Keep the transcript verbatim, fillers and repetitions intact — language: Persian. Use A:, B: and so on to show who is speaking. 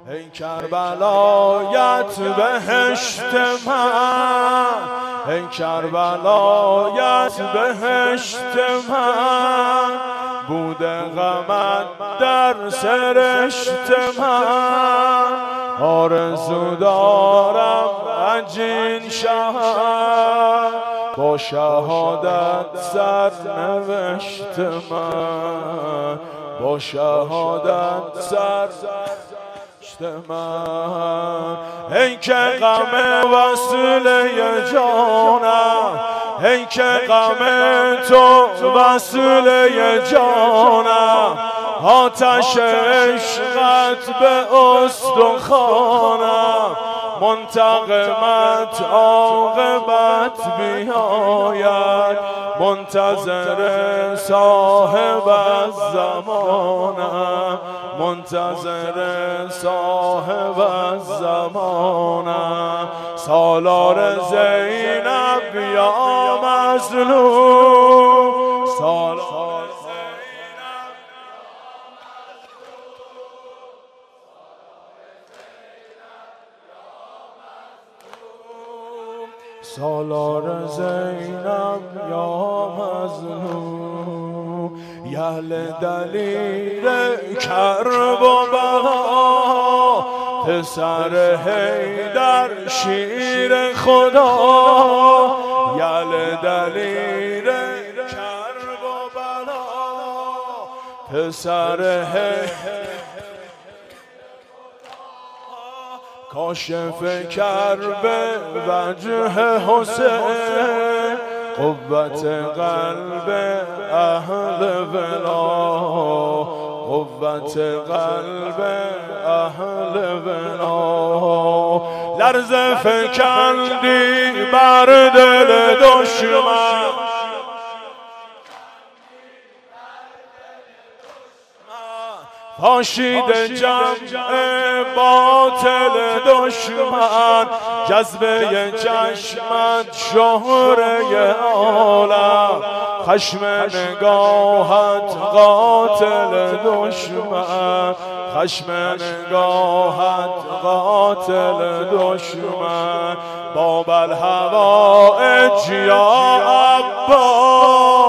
A: ای کربلایت بهشت من، ای کربلایت بهشت من، بوده غمت در سرشت من. آرزو دارم عجین شهر، با شهادت سرنوشت من، با شهادت سرنوشت من. ای که غم وصله جانم، ای که غم تو وصله جانم، آتش عشقت به استخوانم، منتقمت عاقبت بیاید، منتظر صاحب الزمانم، منتظر صاحب الزمانم. سالار زینب یا مظلوم، سالار سالار زینب یا مظلوم. یل دلیر کرب و بلا، پسر حیدر شیر خدا. یل دلیر کرب و بلا، پسر حیدر کاشف کرب وجه حسین، قوت قلب اهل ولا، قوت قلب اهل ولا. لرزه فکندی بر دل دشمن، پاشید جمع باطل دشمن، جذبه چشمت شهره عالم، خشم نگاهت قاتل دشمن، خشم نگاهت قاتل دشمن. باب الحوائج یا عباس،